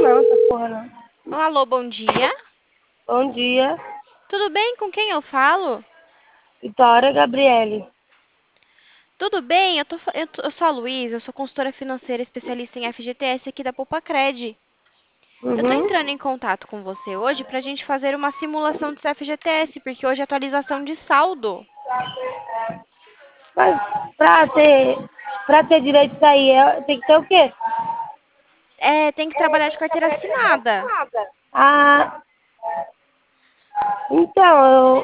não, essa porra não. Alô, bom dia. Bom dia, Tudo bem? Com quem eu falo? Vitória Gabriele. Tudo bem? Eu sou a Luísa, eu sou consultora financeira especialista em FGTS aqui da Poupacred. Eu tô Uhum. entrando em contato com você hoje pra gente fazer uma simulação de FGTS, porque hoje é atualização de saldo. Mas pra ter direito a isso aí, tem que ter o quê? É, tem que trabalhar de carteira assinada. Ah, então,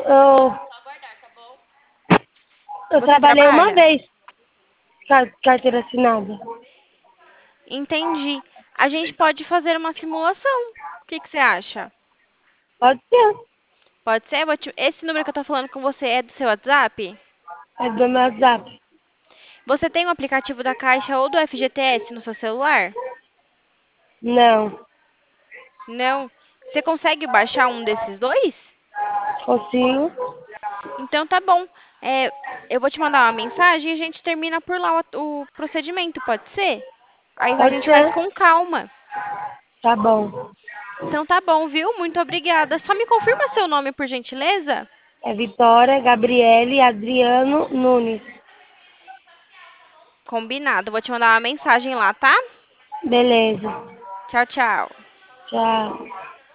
eu Você trabalhei uma trabalha? vez carteira assinada. Entendi. A gente pode fazer uma simulação. O que que você acha? Pode ser. Pode ser? Esse número que eu tô falando com você é do seu WhatsApp? É do meu WhatsApp. Você tem o aplicativo da Caixa ou do FGTS no seu celular? Não, Não. Você consegue baixar um desses dois? consigo. Então tá bom. É, eu vou te mandar uma mensagem e a gente termina por lá o procedimento, pode ser? Aí a Pode gente faz ser. com calma. Tá bom. Então tá bom, viu? Muito obrigada. Só me confirma seu nome, por gentileza? É Vitória Gabriele Adriano Nunes. Combinado. Vou te mandar uma mensagem lá, tá? Beleza. Tchau, tchau. Tchau.